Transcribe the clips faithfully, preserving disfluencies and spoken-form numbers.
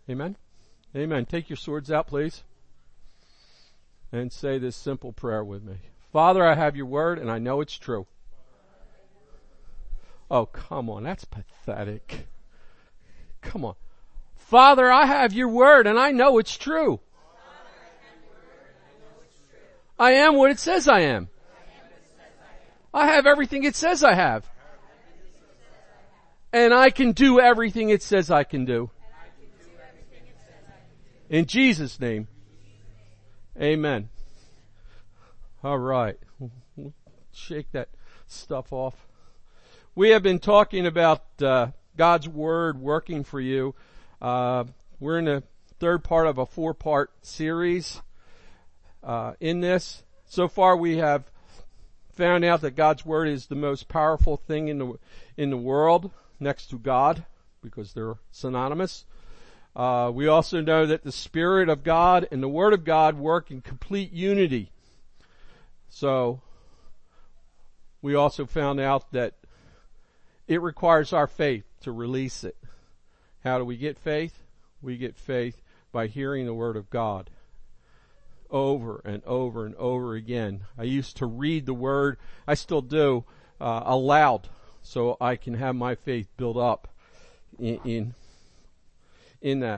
Amen? Amen. Take your swords out, please. And say this simple prayer with me. Father, I have your word and I know it's true. Oh, come on. That's pathetic. Come on. Father, I have your word and I know it's true. I am what it says I am. I have everything it says I have. And I can do everything it says I can do. In Jesus' name. Amen. All right. Shake that stuff off. We have been talking about uh, God's Word working for you. Uh, we're in the third part of a four-part series uh, in this. So far we have found out that God's Word is the most powerful thing in the in the world next to God, because they're synonymous. Uh, we also know that the Spirit of God and the Word of God work in complete unity. So, we also found out that it requires our faith to release it. How do we get faith? We get faith by hearing the Word of God over and over and over again. I used to read the Word, I still do, uh, aloud, so I can have my faith build up in, in in that.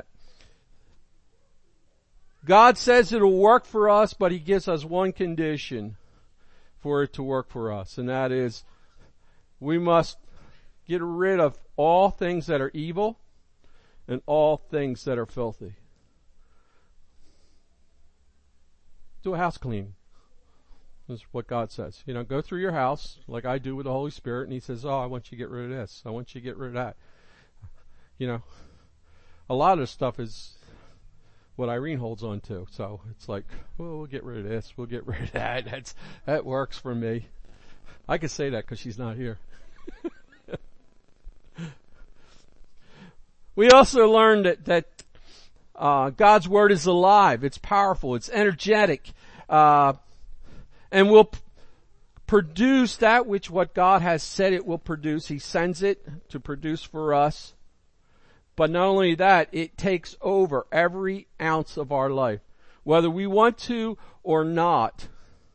God says it'll work for us, but He gives us one condition for it to work for us, and that is we must get rid of all things that are evil and all things that are filthy. Do a house cleaning. That's what God says. You know, go through your house like I do with the Holy Spirit, and He says, oh, I want you to get rid of this. I want you to get rid of that. You know, a lot of this stuff is what Irene holds on to. So it's like, well, we'll get rid of this. We'll get rid of that. That's, that works for me. I can say that because she's not here. We also learned that, that, uh, God's Word is alive. It's powerful. It's energetic. Uh, and will p- produce that which what God has said it will produce. He sends it to produce for us. But not only that, it takes over every ounce of our life. Whether we want to or not,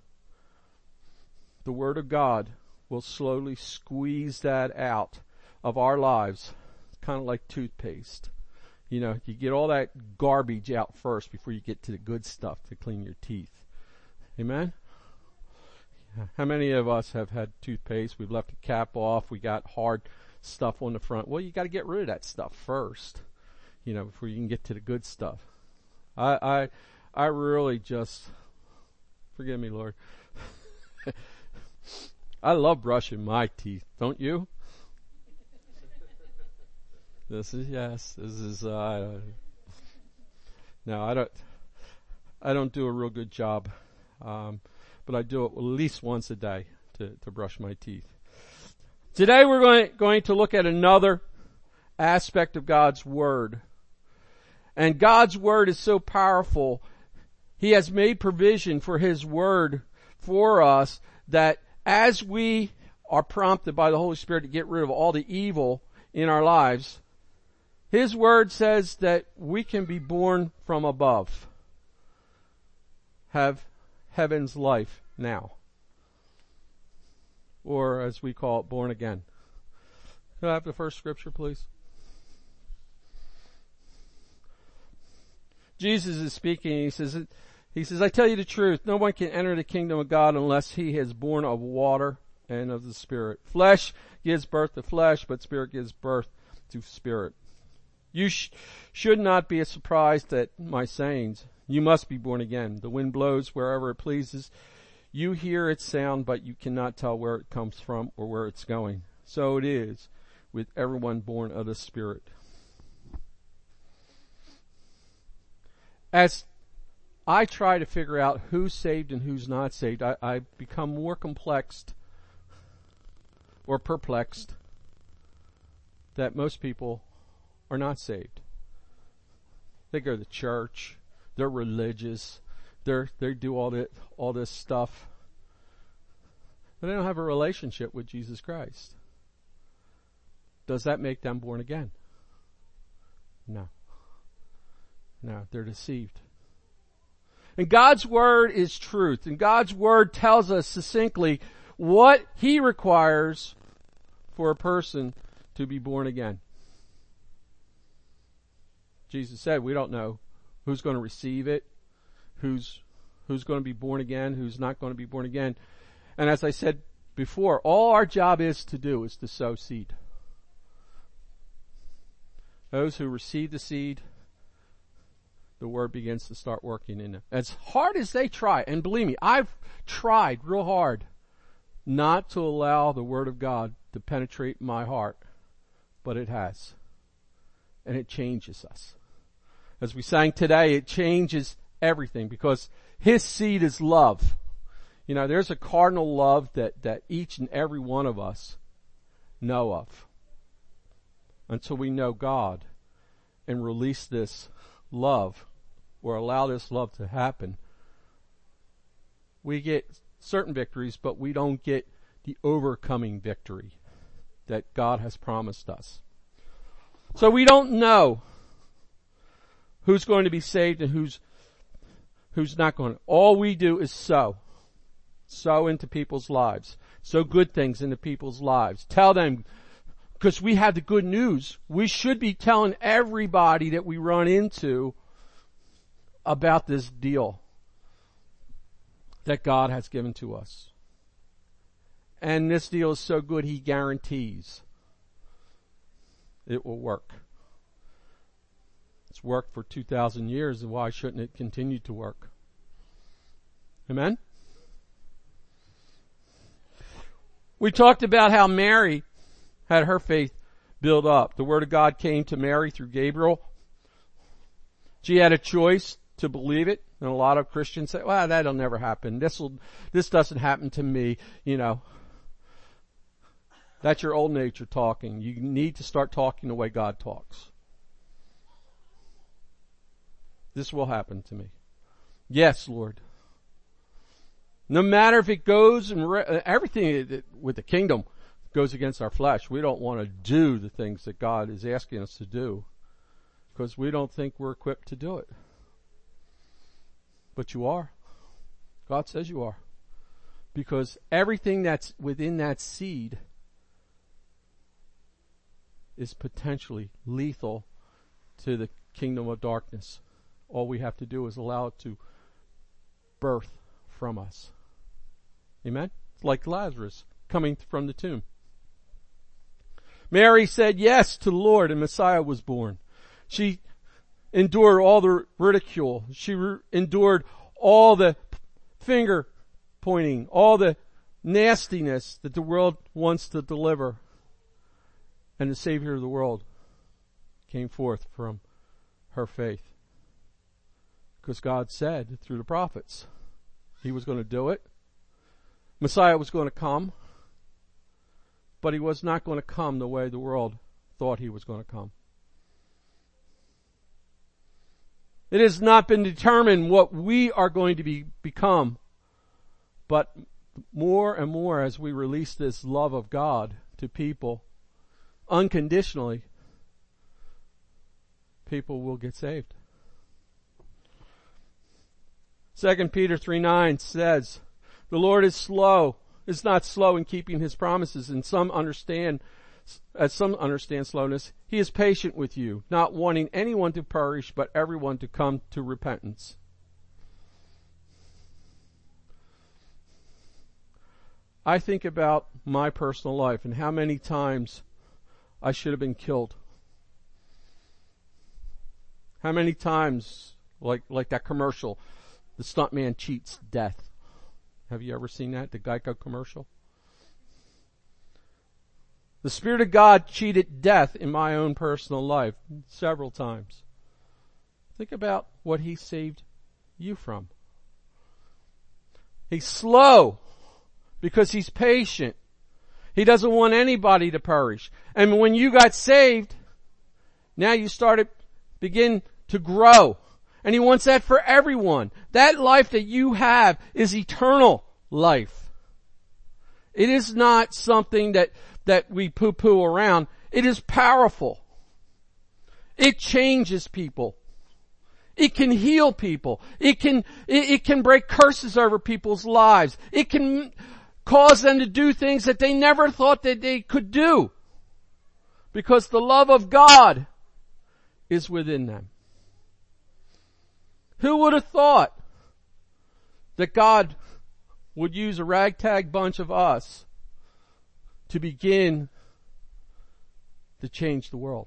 the Word of God will slowly squeeze that out of our lives. It's kind of like toothpaste. You know, you get all that garbage out first before you get to the good stuff to clean your teeth. Amen? How many of us have had toothpaste? We've left the cap off. We got hard stuff on the front. Well, you got to get rid of that stuff first, you know, before you can get to the good stuff. I, I, I really just, forgive me, Lord. I love brushing my teeth, don't you? This is yes. This is. Uh, no, I don't. I don't do a real good job, um, but I do it at least once a day to to brush my teeth. Today we're going, going to look at another aspect of God's Word. And God's Word is so powerful. He has made provision for His Word for us that as we are prompted by the Holy Spirit to get rid of all the evil in our lives, His Word says that we can be born from above. Have heaven's life now. Or as we call it, born again. Can I have the first scripture, please? Jesus is speaking. He says, he says, I tell you the truth. No one can enter the kingdom of God unless he is born of water and of the Spirit. Flesh gives birth to flesh, but Spirit gives birth to spirit. You sh- should not be surprised at my sayings. You must be born again. The wind blows wherever it pleases. You hear its sound, but you cannot tell where it comes from or where it's going. So it is with everyone born of the Spirit. As I try to figure out who's saved and who's not saved, I, I become more complexed or perplexed that most people are not saved. They go to church, they're religious, They're, they do all that, all this stuff. But they don't have a relationship with Jesus Christ. Does that make them born again? No. No, they're deceived. And God's Word is truth. And God's Word tells us succinctly what He requires for a person to be born again. Jesus said we don't know who's going to receive it, who's who's going to be born again, who's not going to be born again. And as I said before, all our job is to do is to sow seed. Those who receive the seed, the Word begins to start working in them. As hard as they try, and believe me, I've tried real hard not to allow the Word of God to penetrate my heart, but it has. And it changes us. As we sang today, it changes everything because His seed is love. You know, there's a cardinal love that, that each and every one of us know of. Until we know God and release this love or allow this love to happen, we get certain victories, but we don't get the overcoming victory that God has promised us. So we don't know who's going to be saved and who's who's not going to. All we do is sow. Sow into people's lives. Sow good things into people's lives. Tell them, because we have the good news, we should be telling everybody that we run into about this deal that God has given to us. And this deal is so good, He guarantees it will work. It's worked for two thousand years, and why shouldn't it continue to work? Amen? We talked about how Mary had her faith built up. The Word of God came to Mary through Gabriel. She had a choice to believe it. And a lot of Christians say, well, that'll never happen. This will, this doesn't happen to me. You know, that's your old nature talking. You need to start talking the way God talks. This will happen to me. Yes, Lord. No matter if it goes and re- everything with the kingdom goes against our flesh. We don't want to do the things that God is asking us to do because we don't think we're equipped to do it. But you are. God says you are. Because everything that's within that seed is potentially lethal to the kingdom of darkness. All we have to do is allow it to birth from us. Amen? It's like Lazarus coming from the tomb. Mary said yes to the Lord and Messiah was born. She endured all the ridicule. She re- endured all the finger pointing, all the nastiness that the world wants to deliver. And the Savior of the world came forth from her faith. Because God said through the prophets He was going to do it. Messiah was going to come. But He was not going to come the way the world thought He was going to come. It has not been determined what we are going to be, become. But more and more as we release this love of God to people unconditionally, people will get saved. Second Peter three nine says, the Lord is slow, is not slow in keeping His promises, and some understand, as some understand slowness, He is patient with you, not wanting anyone to perish, but everyone to come to repentance. I think about my personal life and how many times I should have been killed. How many times, like, like that commercial, the stuntman cheats death. Have you ever seen that? The Geico commercial? The Spirit of God cheated death in my own personal life several times. Think about what He saved you from. He's slow because He's patient. He doesn't want anybody to perish. And when you got saved, now you started, begin to grow. And He wants that for everyone. That life that you have is eternal life. It is not something that, that we poo-poo around. It is powerful. It changes people. It can heal people. It can, it, it can break curses over people's lives. It can cause them to do things that they never thought that they could do. Because the love of God is within them. Who would have thought that God would use a ragtag bunch of us to begin to change the world?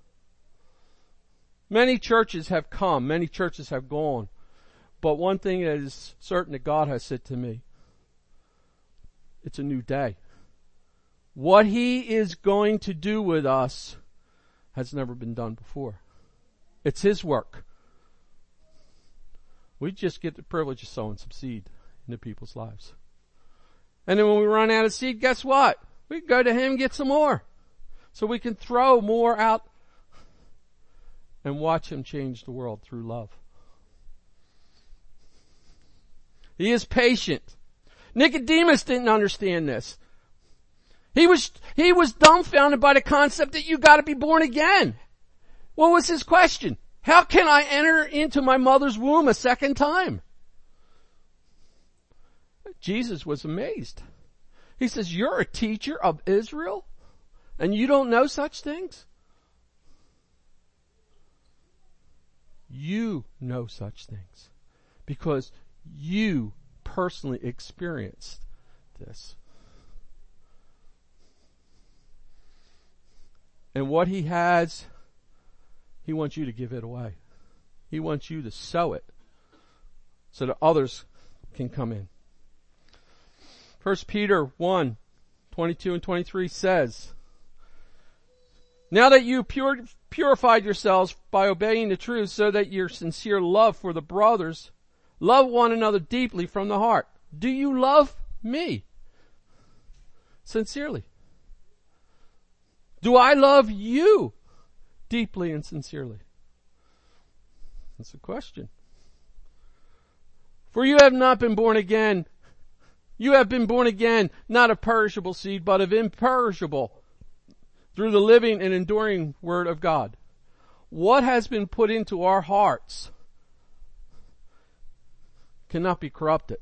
Many churches have come, many churches have gone, but one thing that is certain that God has said to me, it's a new day. What He is going to do with us has never been done before. It's His work. We just get the privilege of sowing some seed into people's lives. And then when we run out of seed, guess what? We can go to Him and get some more. So we can throw more out and watch Him change the world through love. He is patient. Nicodemus didn't understand this. He was, he was dumbfounded by the concept that you gotta be born again. What was his question? How can I enter into my mother's womb a second time? Jesus was amazed. He says, you're a teacher of Israel and you don't know such things? You know such things because you personally experienced this. And what He has, He wants you to give it away. He wants you to sow it so that others can come in. First Peter one, twenty-two and twenty-three says, now that you pure, purified yourselves by obeying the truth so that your sincere love for the brothers, love one another deeply from the heart. Do you love me? Sincerely. Do I love you deeply and sincerely? That's the question. For you have not been born again. You have been born again, not of perishable seed, but of imperishable, through the living and enduring Word of God. What has been put into our hearts cannot be corrupted.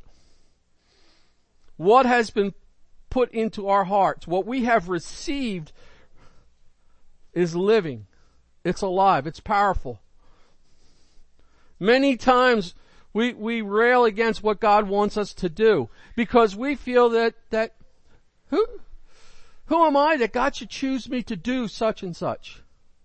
What has been put into our hearts, what we have received, is living. It's alive. It's powerful. Many times we, we rail against what God wants us to do because we feel that, that, who, who am I that God should choose me to do such and such?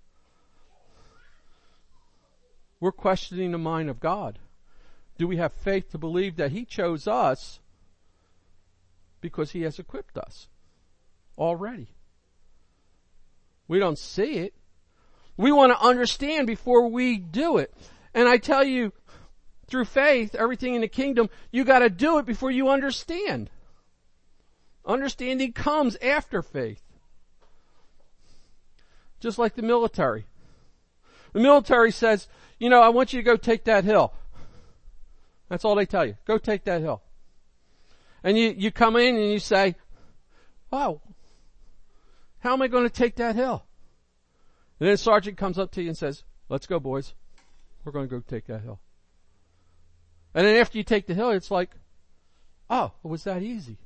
We're questioning the mind of God. Do we have faith to believe that He chose us because He has equipped us already? We don't see it. We want to understand before we do it. And I tell you, through faith, everything in the kingdom, you got to do it before you understand. Understanding comes after faith. Just like the military. The military says, you know, I want you to go take that hill. That's all they tell you. Go take that hill. And you, you come in and you say, wow, how am I going to take that hill? And then a sergeant comes up to you and says, let's go, boys. We're going to go take that hill. And then after you take the hill, it's like, oh, it was that easy.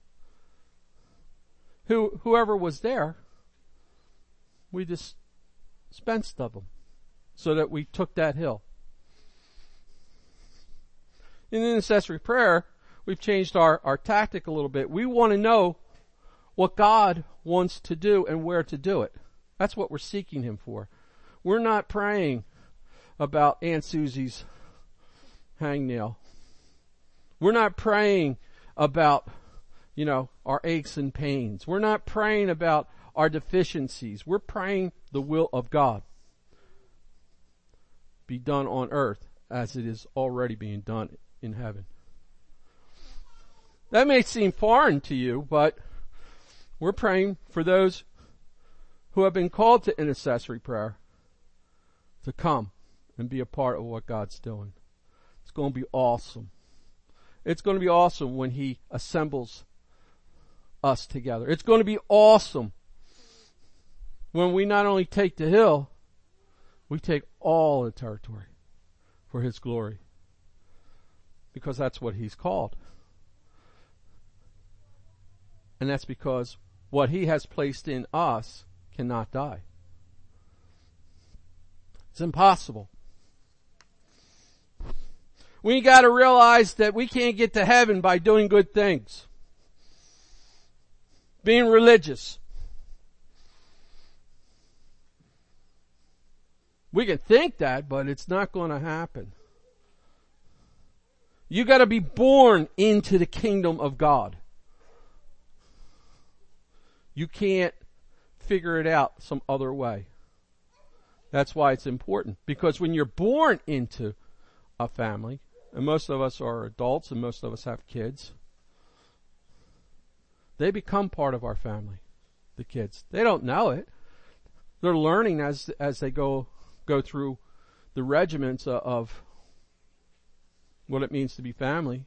Who, whoever was there, we just dispensed of them so that we took that hill. In the intercessory prayer, we've changed our, our tactic a little bit. We want to know what God wants to do and where to do it. That's what we're seeking Him for. We're not praying about Aunt Susie's hangnail. We're not praying about, you know, our aches and pains. We're not praying about our deficiencies. We're praying the will of God be done on earth as it is already being done in heaven. That may seem foreign to you, but we're praying for those who have been called to intercessory prayer to come and be a part of what God's doing. It's going to be awesome. It's going to be awesome when He assembles us together. It's going to be awesome when we not only take the hill, we take all the territory for His glory. Because that's what He's called. And that's because what He has placed in us cannot die. It's impossible. We got to realize that we can't get to heaven by doing good things. Being religious. We can think that, but it's not going to happen. You got to be born into the kingdom of God. You can't figure it out some other way. That's why it's important. Because when you're born into a family, and most of us are adults and most of us have kids, they become part of our family, the kids. They don't know it. They're learning as as they go go through the regiments of what it means to be family.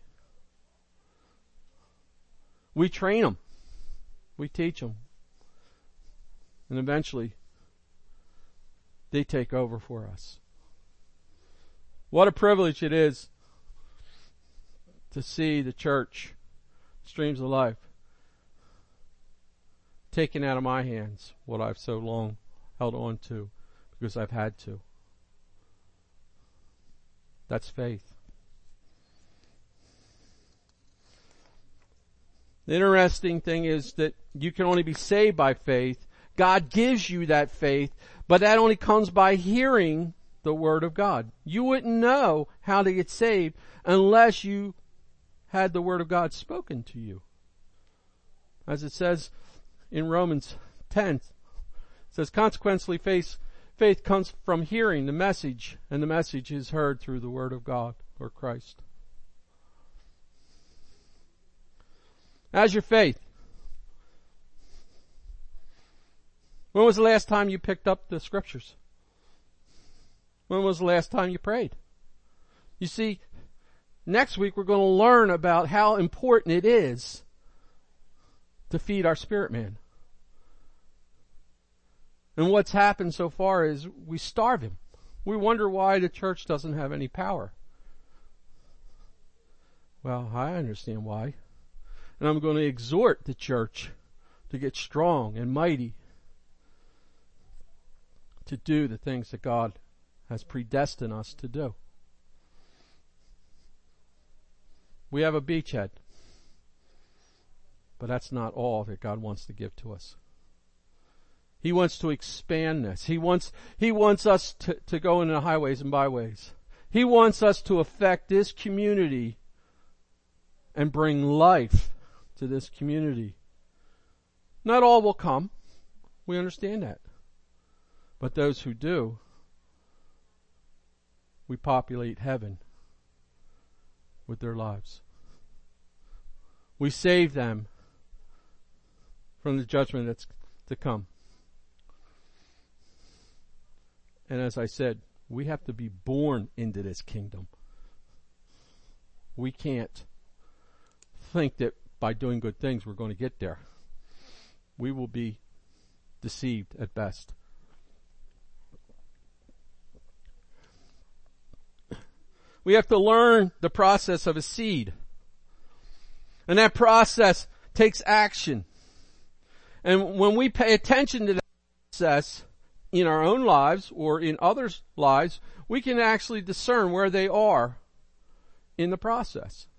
We train them. We teach them. And eventually, they take over for us. What a privilege it is to see the church, Streams of Life, taking out of my hands what I've so long held on to because I've had to. That's faith. The interesting thing is that you can only be saved by faith. God gives you that faith, but that only comes by hearing the Word of God. You wouldn't know how to get saved unless you had the Word of God spoken to you. As it says in Romans ten, it says, consequently faith, faith comes from hearing the message, and the message is heard through the Word of God or Christ. How's your faith? When was the last time you picked up the scriptures? When was the last time you prayed? You see, next week we're going to learn about how important it is to feed our spirit man. And what's happened so far is we starve him. We wonder why the church doesn't have any power. Well, I understand why. And I'm going to exhort the church to get strong and mighty to do the things that God has predestined us to do. We have a beachhead, but that's not all that God wants to give to us. He wants to expand this. He wants, He wants us to, to go into the highways and byways. He wants us to affect this community and bring life to this community. Not all will come. We understand that. But those who do, we populate heaven with their lives. We save them from the judgment that's to come. And as I said, we have to be born into this kingdom. We can't think that by doing good things we're going to get there. We will be deceived at best. We have to learn the process of a seed. And that process takes action. And when we pay attention to that process in our own lives or in others' lives, we can actually discern where they are in the process.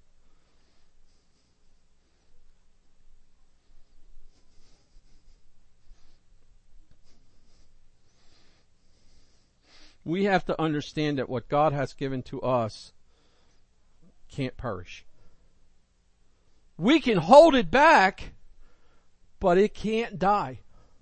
We have to understand that what God has given to us can't perish. We can hold it back, but it can't die.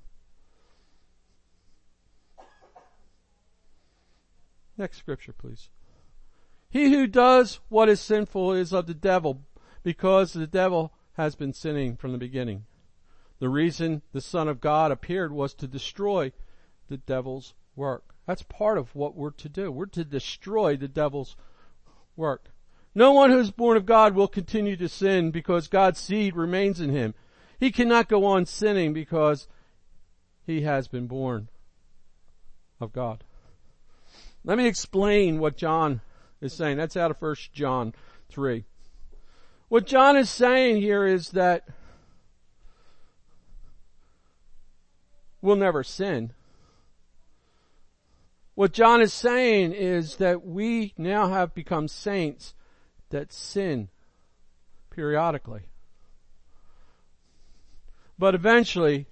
Next scripture, please. He who does what is sinful is of the devil, because the devil has been sinning from the beginning. The reason the Son of God appeared was to destroy the devil's work. That's part of what we're to do. We're to destroy the devil's work. No one who's born of God will continue to sin because God's seed remains in him. He cannot go on sinning because he has been born of God. Let me explain what John is saying. That's out of First John three. What John is saying here is that we'll never sin. What John is saying is that we now have become saints that sin periodically. But eventually,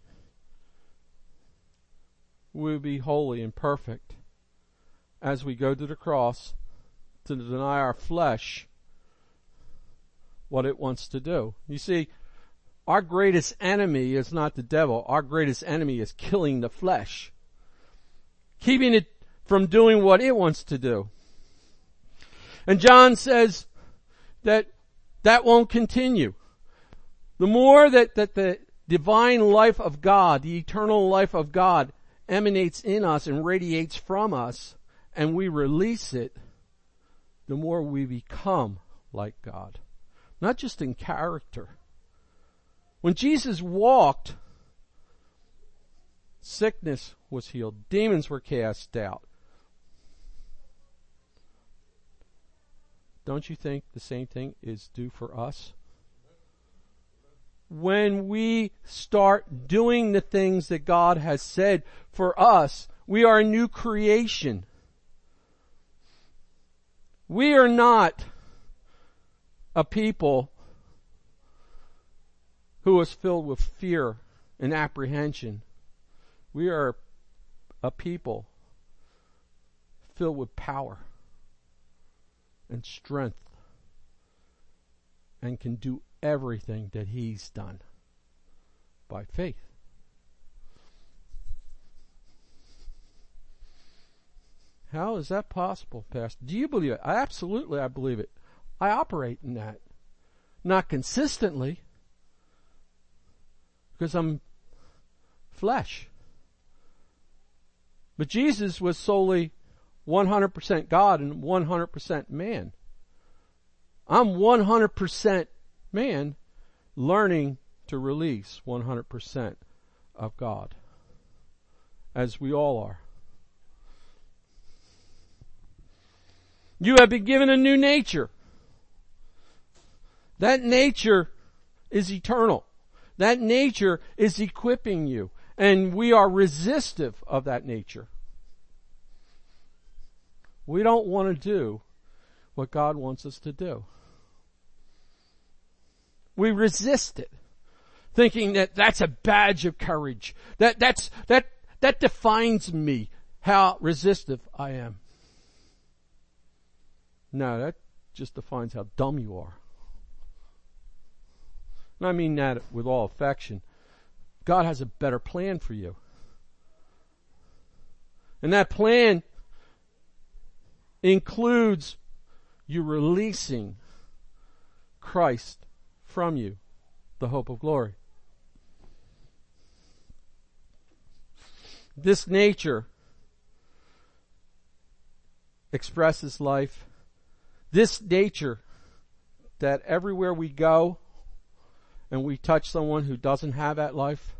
we'll be holy and perfect as we go to the cross to deny our flesh what it wants to do. You see, our greatest enemy is not the devil. Our greatest enemy is killing the flesh, keeping it from doing what it wants to do. And John says that that won't continue. The more that, that the divine life of God, the eternal life of God, emanates in us and radiates from us, and we release it, the more we become like God. Not just in character. When Jesus walked, sickness was healed. Demons were cast out. Don't you think the same thing is due for us? When we start doing the things that God has said for us, we are a new creation. We are not a people who is filled with fear and apprehension. We are a people filled with power and strength and can do everything that He's done by faith. How is that possible, Pastor? Do you believe it? I, absolutely, I believe it. I operate in that. Not consistently, because I'm flesh. But Jesus was solely one hundred percent God and one hundred percent man. I'm one hundred percent man learning to release one hundred percent of God, as we all are. You have been given a new nature. That nature is eternal. That nature is equipping you. And we are resistive of that nature. We don't want to do what God wants us to do. We resist it, thinking that that's a badge of courage. That, that's, that, that defines me, how resistive I am. No, that just defines how dumb you are. And I mean that with all affection. God has a better plan for you. And that plan includes you releasing Christ from you, the hope of glory. This nature expresses life. This nature that everywhere we go and we touch someone who doesn't have that life,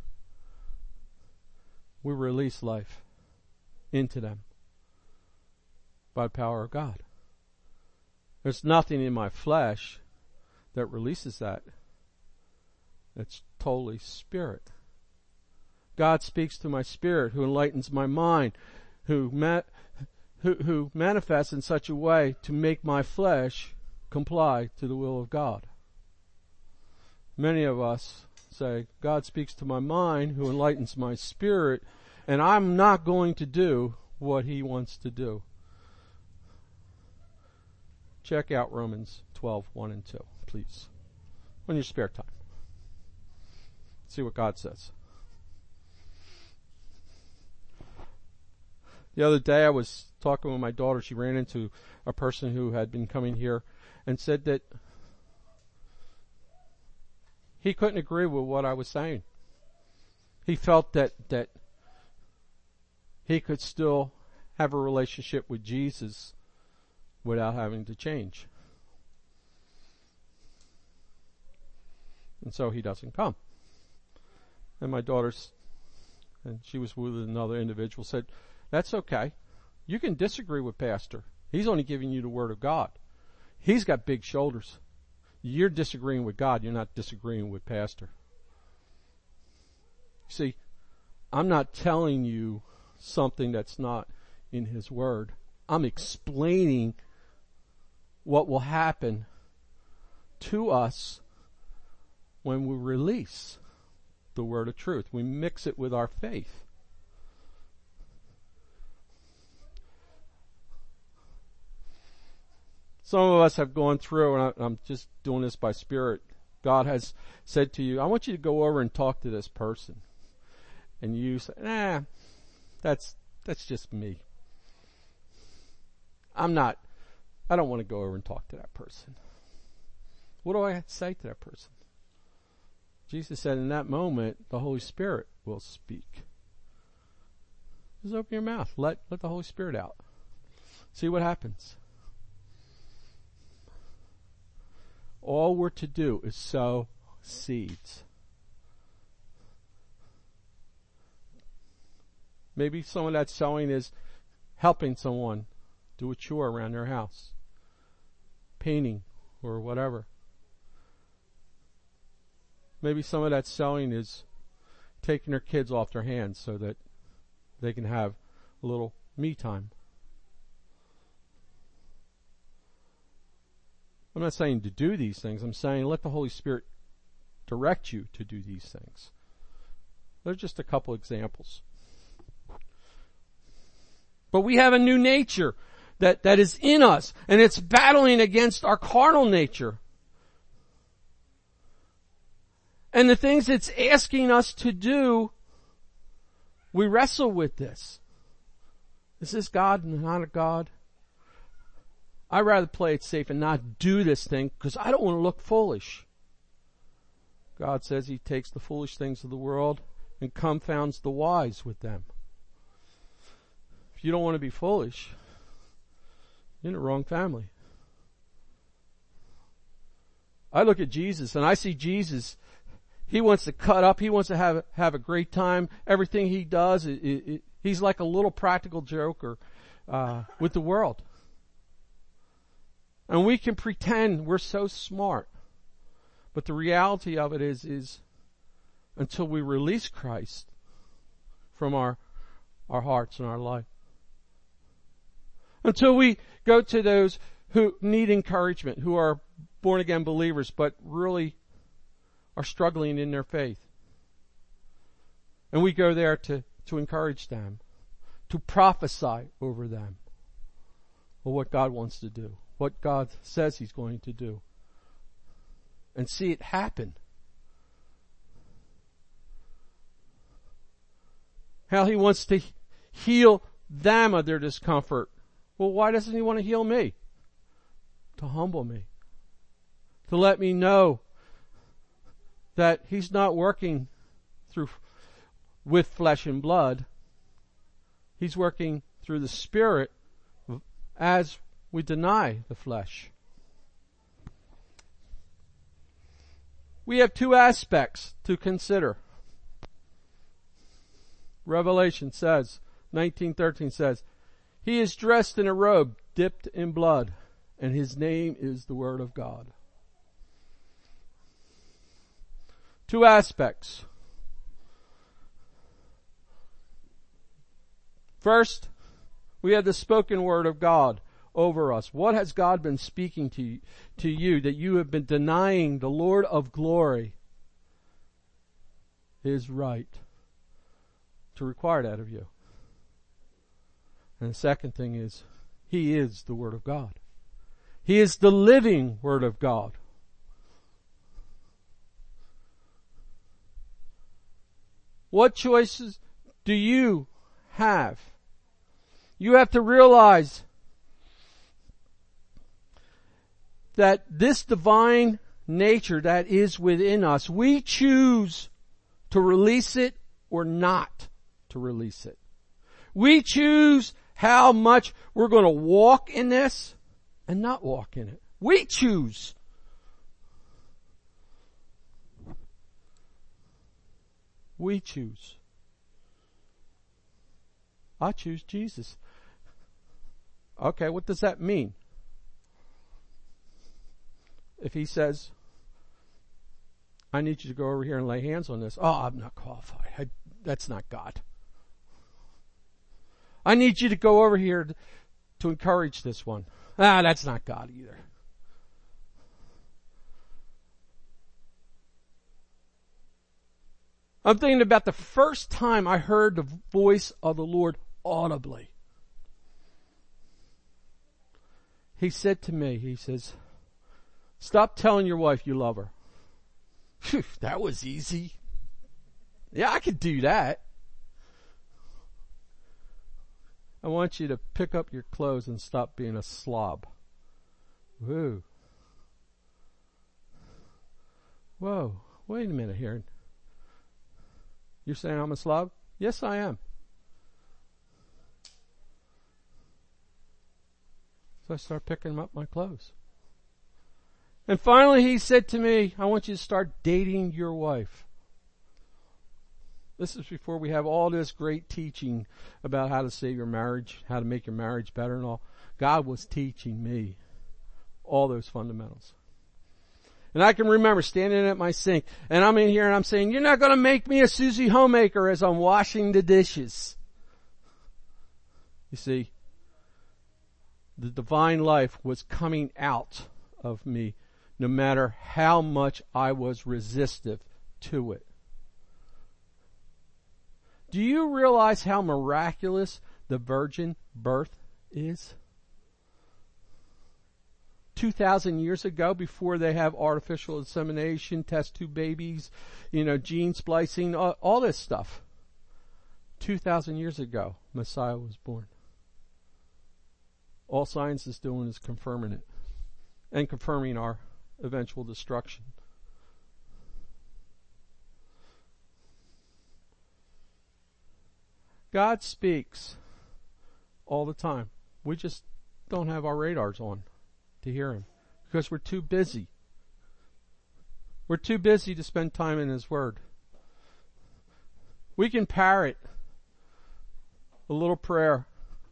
we release life into them by the power of God. There's nothing in my flesh that releases that. It's totally spirit. God speaks to my spirit, who enlightens my mind, who ma- who, who manifests in such a way to make my flesh comply to the will of God. Many of us say, God speaks to my mind, who enlightens my spirit, and I'm not going to do what He wants to do. Check out Romans twelve, one and two, please, on your spare time. See what God says. The other day I was talking with my daughter. She ran into a person who had been coming here and said that he couldn't agree with what I was saying. He felt that, that he could still have a relationship with Jesus without having to change. And so he doesn't come. And my daughter's, and she was with another individual, said, that's okay. You can disagree with Pastor. He's only giving you the Word of God. He's got big shoulders. You're disagreeing with God. You're not disagreeing with Pastor. See, I'm not telling you something that's not in His Word. I'm explaining what will happen to us when we release the Word of truth. We mix it with our faith. Some of us have gone through, and I, I'm just doing this by Spirit. God has said to you, I want you to go over and talk to this person. And you say, nah, that's, that's just me. I'm not, I don't want to go over and talk to that person. What do I have to say to that person? Jesus said in that moment, the Holy Spirit will speak. Just open your mouth. Let, let the Holy Spirit out. See what happens. All we're to do is sow seeds. Maybe some of that sowing is helping someone do a chore around their house, painting or whatever. Maybe some of that sowing is taking their kids off their hands so that they can have a little me time. I'm not saying to do these things. I'm saying let the Holy Spirit direct you to do these things. They're just a couple examples. But we have a new nature that, that is in us, and it's battling against our carnal nature. And the things it's asking us to do, we wrestle with this. Is this God and not a God? I'd rather play it safe and not do this thing because I don't want to look foolish. God says He takes the foolish things of the world and confounds the wise with them. If you don't want to be foolish, you're in the wrong family. I look at Jesus and I see Jesus. He wants to cut up. He wants to have have a great time. Everything He does, it, it, it, He's like a little practical joker uh, with the world. And we can pretend we're so smart. But the reality of it is, is until we release Christ from our, our hearts and our life. Until we go to those who need encouragement, who are born again believers, but really are struggling in their faith. And we go there to, to encourage them, to prophesy over them of what God wants to do, what God says He's going to do, and see it happen. How He wants to heal them of their discomfort. Well, why doesn't He want to heal me? To humble me. To let me know that He's not working through with flesh and blood. He's working through the Spirit as we deny the flesh. We have two aspects to consider. Revelation says, nineteen thirteen says, He is dressed in a robe dipped in blood, and His name is the Word of God. Two aspects. First, we have the spoken Word of God over us. What has God been speaking to you, to you that you have been denying the Lord of glory is right to require that of you? And the second thing is, He is the Word of God. He is the living Word of God. What choices do you have? You have to realize that this divine nature that is within us, we choose to release it or not to release it. We choose how much we're going to walk in this and not walk in it. We choose. We choose. I choose Jesus. Okay, what does that mean? If he says, I need you to go over here and lay hands on this. Oh, I'm not qualified. I, that's not God. I need you to go over here to, to encourage this one. Ah, that's not God either. I'm thinking about the first time I heard the voice of the Lord audibly. He said to me, he says, stop telling your wife you love her. Phew, that was easy. Yeah, I could do that. I want you to pick up your clothes and stop being a slob. Whoa. Whoa. Wait a minute here. You're saying I'm a slob? Yes, I am. So I start picking up my clothes. And finally he said to me, I want you to start dating your wife. This is before we have all this great teaching about how to save your marriage, how to make your marriage better and all. God was teaching me all those fundamentals. And I can remember standing at my sink, and I'm in here and I'm saying, you're not going to make me a Susie homemaker as I'm washing the dishes. You see, the divine life was coming out of me, no matter how much I was resistive to it. Do you realize how miraculous the virgin birth is? two thousand years ago, before they have artificial insemination, test tube babies, you know, gene splicing, all, all this stuff. two thousand years ago, Messiah was born. All science is doing is confirming it and confirming our eventual destruction. God speaks all the time. We just don't have our radars on to hear him because we're too busy. We're too busy to spend time in his word. We can parrot a little prayer,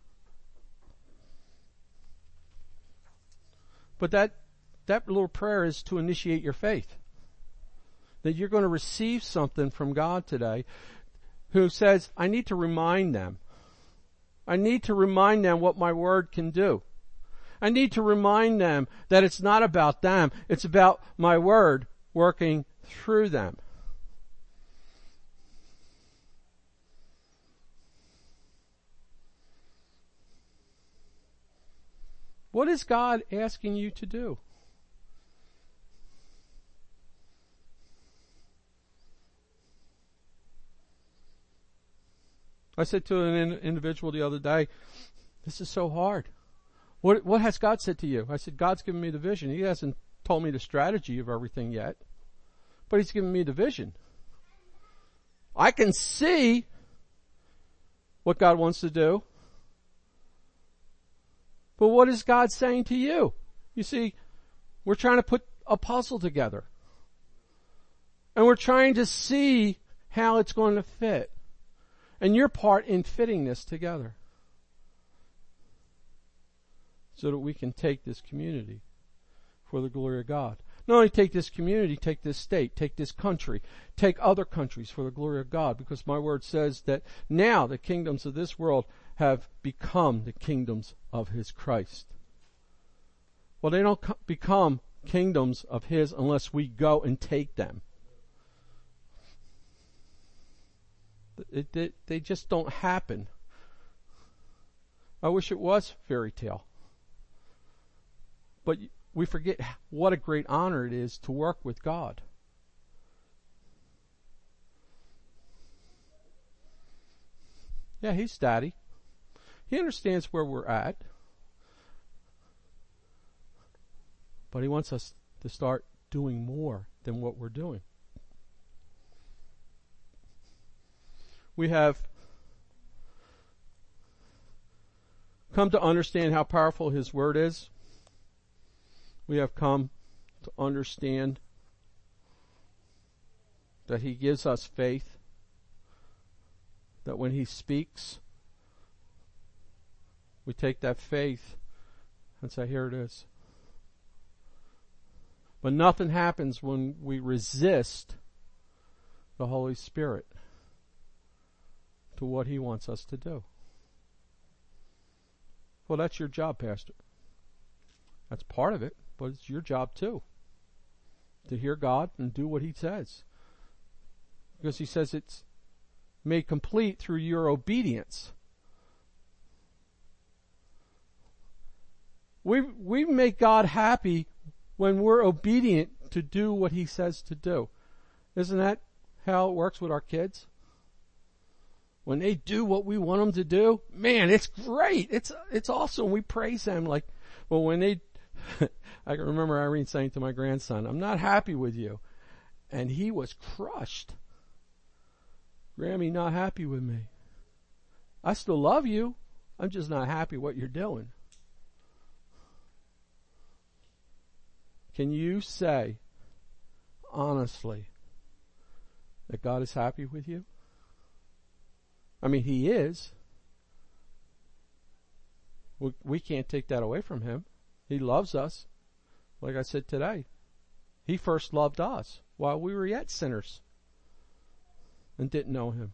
but that that little prayer is to initiate your faith. That you're going to receive something from God today, who says, I need to remind them. I need to remind them what my word can do. I need to remind them that it's not about them. It's about my word working through them. What is God asking you to do? I said to an in- individual the other day, this is so hard. What, what has God said to you? I said, God's given me the vision. He hasn't told me the strategy of everything yet, but he's given me the vision. I can see what God wants to do, but what is God saying to you? You see, we're trying to put a puzzle together, and we're trying to see how it's going to fit. And your part in fitting this together so that we can take this community for the glory of God. Not only take this community, take this state, take this country, take other countries for the glory of God, because my word says that now the kingdoms of this world have become the kingdoms of his Christ. Well, they don't co- become kingdoms of his unless we go and take them. It, it, they just don't happen. I wish it was fairy tale. But we forget what a great honor it is to work with God. Yeah, he's daddy. He understands where we're at. But he wants us to start doing more than what we're doing. We have come to understand how powerful his word is. We have come to understand that he gives us faith, that when he speaks, We take that faith and say, here it is. But nothing happens when we resist the Holy Spirit to what He wants us to do. Well, that's your job, Pastor. That's part of it, but it's your job too. To hear God and do what He says. Because He says it's made complete through your obedience. We we make God happy when we're obedient to do what He says to do. Isn't that how it works with our kids? When they do what we want them to do, man, it's great. It's it's awesome. We praise them. Like, well, when they, I can remember Irene saying to my grandson, "I'm not happy with you," and he was crushed. Grammy, not happy with me. I still love you. I'm just not happy what you're doing. Can you say, honestly, that God is happy with you? I mean, He is. We, we can't take that away from Him. He loves us. Like I said today, He first loved us while we were yet sinners and didn't know Him.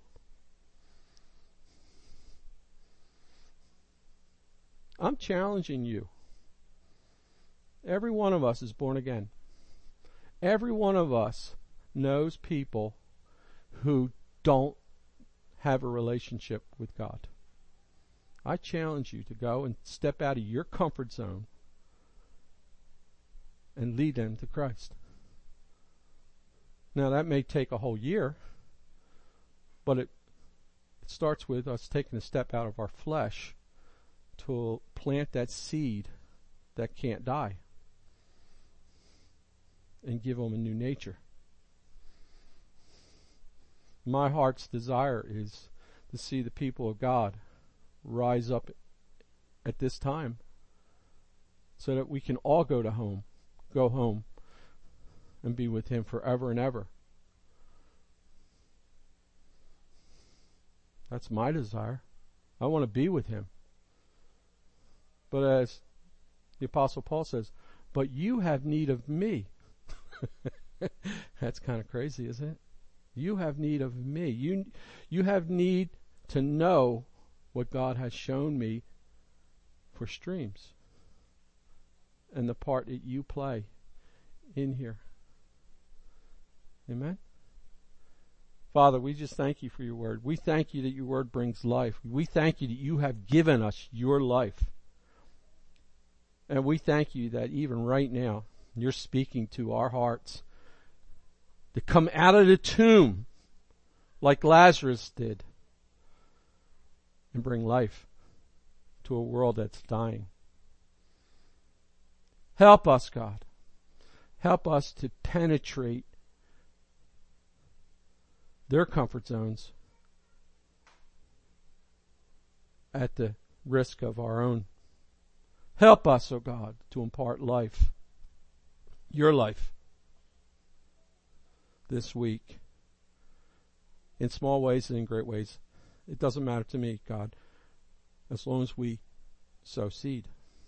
I'm challenging you. Every one of us is born again. Every one of us knows people who don't have a relationship with God. I challenge you to go and step out of your comfort zone and lead them to Christ. Now that may take a whole year, but it, it starts with us taking a step out of our flesh to plant that seed that can't die and give them a new nature. My heart's desire is to see the people of God rise up at this time so that we can all go to home, go home and be with Him forever and ever. That's my desire. I want to be with Him. But as the Apostle Paul says, but you have need of me. That's kind of crazy, isn't it? You have need of me. You, you have need to know what God has shown me for streams and the part that you play in here. Amen? Father, we just thank You for Your word. We thank You that Your word brings life. We thank You that You have given us Your life. And we thank You that even right now, You're speaking to our hearts to come out of the tomb like Lazarus did and bring life to a world that's dying. Help us, God. Help us to penetrate their comfort zones at the risk of our own. Help us, O God, to impart life, Your life, this week, in small ways and in great ways. It doesn't matter to me, God, as long as we sow seed.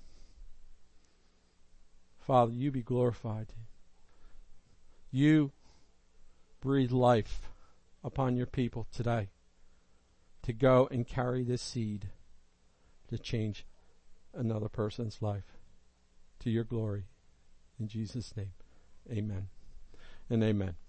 Father, You be glorified. You breathe life upon Your people today to go and carry this seed to change another person's life to Your glory. In Jesus' name, amen and amen.